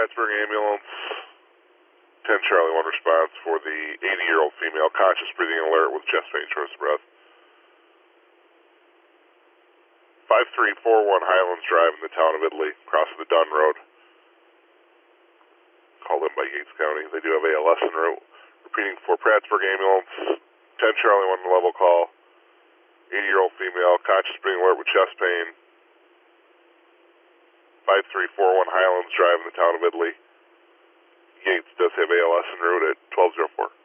Prattsburg ambulance. 10 Charlie 1 response for the 80-year-old female, conscious, breathing, alert with chest pain, shortness of breath. 5341 Highlands Drive in the town of Italy, across the Dunn Road. Called in by Yates County. They do have ALS en route. Repeating for Prattsburg ambulance. 10 Charlie 1 level call. 80-year-old female, conscious, breathing, alert with chest pain. 5341 Highlands Drive in the town of Italy. Yates does have ALS en route at 1204.